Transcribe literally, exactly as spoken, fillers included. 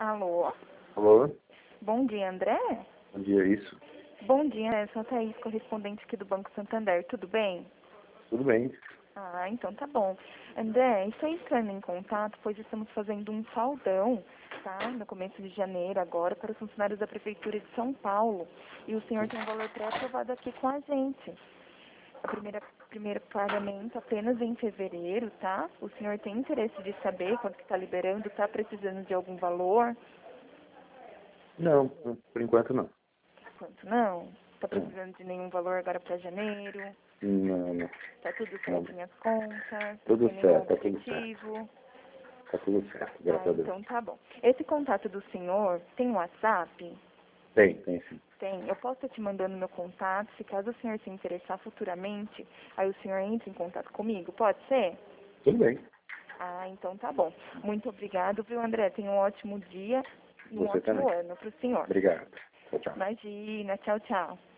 Alô? Alô? Bom dia, André? Bom dia, isso? Bom dia, eu sou a Thaís, correspondente aqui do Banco Santander. Tudo bem? Tudo bem? Ah, então tá bom. André, estou entrando em contato, pois estamos fazendo um saldão, tá? No começo de janeiro, agora, para os funcionários da Prefeitura de São Paulo. E o senhor tem um valor pré-aprovado aqui com a gente. A primeira, primeiro pagamento apenas em fevereiro, tá? O senhor tem interesse de saber quanto que está liberando? Está precisando de algum valor? Não, por enquanto não. Quanto não? Está precisando de nenhum valor agora para janeiro? Não, não. Tá tudo Não. certo nas contas? Tudo Não tem nenhum certo, tá tudo certo. objetivo? Tá tudo certo, graças Ah, a Deus. então tá bom. Esse contato do senhor tem WhatsApp? Tem, tem sim. Tem. Eu posso estar te mandando meu contato, se caso o senhor se interessar futuramente, aí o senhor entra em contato comigo, pode ser? Tudo bem. Ah, então tá bom. Muito obrigado, viu, André? Tenha um ótimo dia e um Você ótimo também. ano para o senhor. Obrigado. Tchau, tchau. Imagina. Tchau, tchau.